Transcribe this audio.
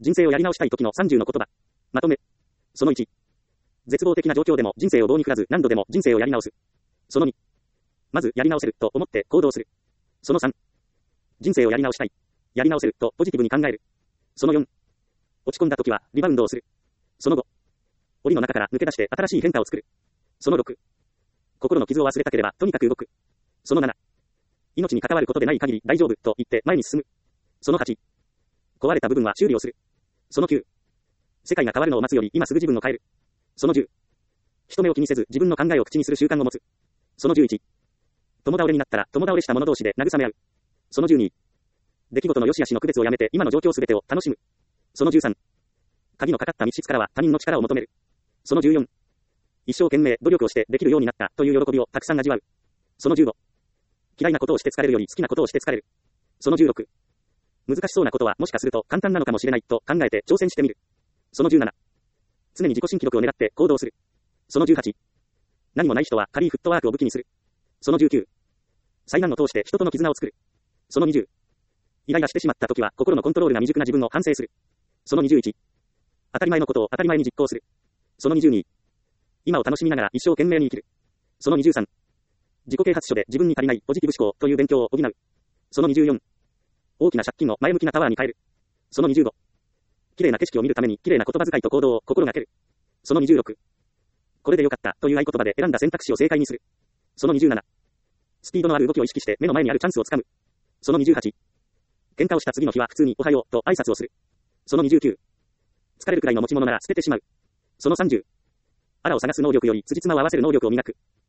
人生をやり直したい時の30の言葉。まとめ。その1。絶望的な状況でも人生を棒に振らず何度でも人生をやり直す。その2。まずやり直せると思って行動する。その3。人生をやり直したい。やり直せるとポジティブに考える。その4。落ち込んだ時はリバウンドをする。その5。檻の中から抜け出して新しい変化を作る。その6。心の傷を忘れたければとにかく動く。その7。命に関わることでない限り大丈夫と言って前に進む。その8。壊れた部分は修理をする。その9。世界が変わるのを待つより今すぐ自分を変える。その10。人目を気にせず自分の考えを口にする習慣を持つ。その11。共倒れになったら共倒れした者同士で慰め合う。その12。出来事の良し悪しの区別をやめて今の状況すべてを楽しむ。その13。鍵のかかった密室からは他人の力を求める。その14。一生懸命努力をしてできるようになったという喜びをたくさん味わう。その15。嫌いなことをして疲れるより好きなことをして疲れる。その16。難しそうなことはもしかすると簡単なのかもしれないと考えて挑戦してみる。その17。常に自己新記録を狙って行動する。その18。何もない人は軽いフットワークを武器にする。その19。災難を通して人との絆を作る。その20。イライラしてしまった時は心のコントロールが未熟な自分を反省する。その21。当たり前のことを当たり前に実行する。その22。今を楽しみながら一生懸命に生きる。その23。自己啓発書で自分に足りないポジティブ思考という勉強を補う。その24。大きな借金を前向きなパワーに変える。その25。綺麗な景色を見るために綺麗な言葉遣いと行動を心がける。その26。これでよかったという合言葉で選んだ選択肢を正解にする。その27。スピードのある動きを意識して目の前にあるチャンスをつかむ。その28。喧嘩をした次の日は普通におはようと挨拶をする。その29。疲れるくらいの持ち物なら捨ててしまう。その30。あらを探す能力より辻褄を合わせる能力を磨く。